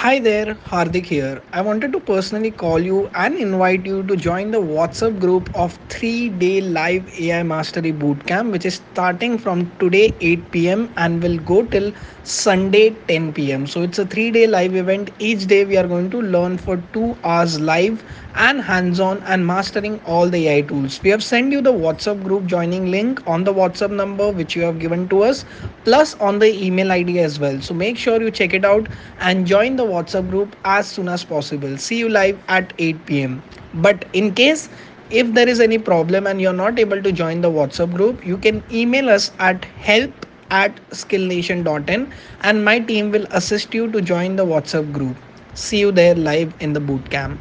Hi there, Hardik here. I wanted to personally call you and invite you to join the WhatsApp group of 3-day live AI Mastery Bootcamp, which is starting from today 8 p.m. and will go till Sunday 10 p.m. So it's a 3-day live event. Each day we are going to learn for 2 hours live and hands-on and mastering all the AI tools. We have sent you the WhatsApp group joining link on the WhatsApp number which you have given to us, plus on the email ID as well. So make sure you check it out and join the WhatsApp group as soon as possible. See you live at 8 p.m. But in case if there is any problem and you're not able to join the WhatsApp group, you can email us at help@skillnation.in and my team will assist you to join the WhatsApp group. See you there live in the bootcamp.